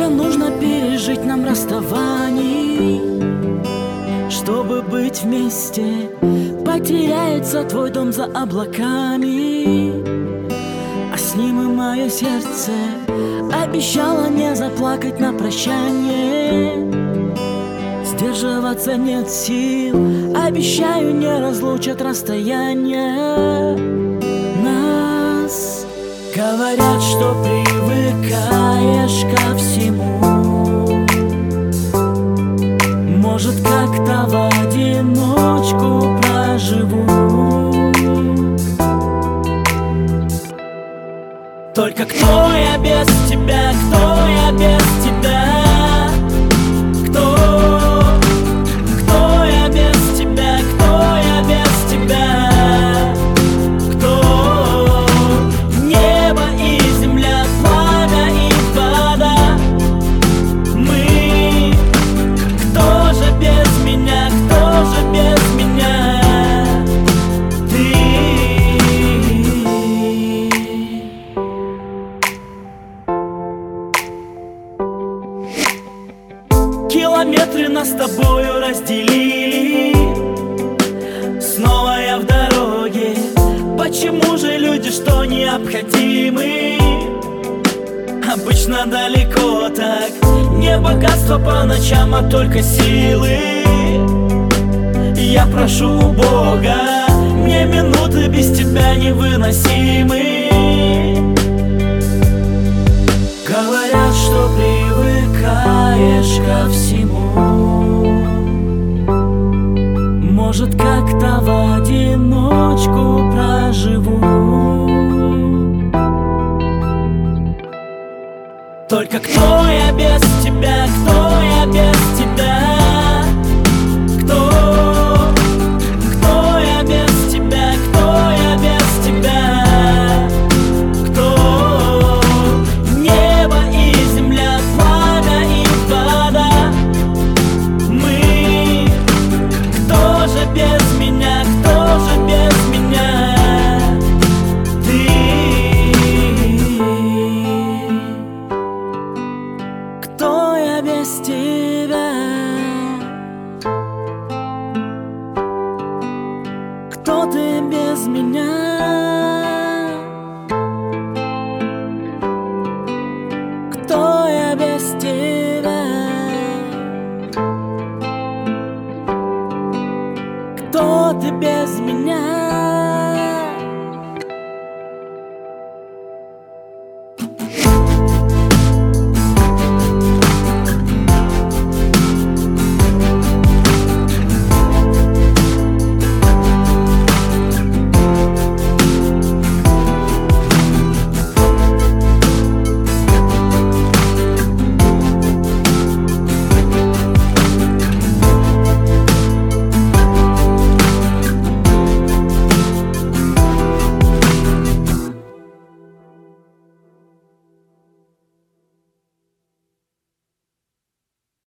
Сколько нужно пережить нам расставаний, чтобы быть вместе? Потеряется твой дом за облаками, а с ним и мое сердце. Обещала не заплакать на прощание, сдерживаться нет сил. Обещаю, не разлучат расстояние нас. Говорят, что привыкаешь ко всему, может, как-то в одиночку проживу. Только кто я без тебя, кто я без тебя? Кто я без тебя, кто я без тебя? Кто небо и земля, пламя и вода? Мы, кто же без меня, кто же без меня? Километры нас с тобою разделили, снова я в дороге. Почему же люди, что необходимы, обычно далеко так? Не богатство по ночам, а только силы. Я прошу у Бога, мне минуты без тебя невыносимы. Говорят, что привыкаешь ко всему, может, как-то в одиночку проживу. Только кто я без тебя, кто я без тебя? Кто я без тебя, кто я без тебя? Без меня, кто же без меня? Ты. Кто я без тебя? Кто ты без меня?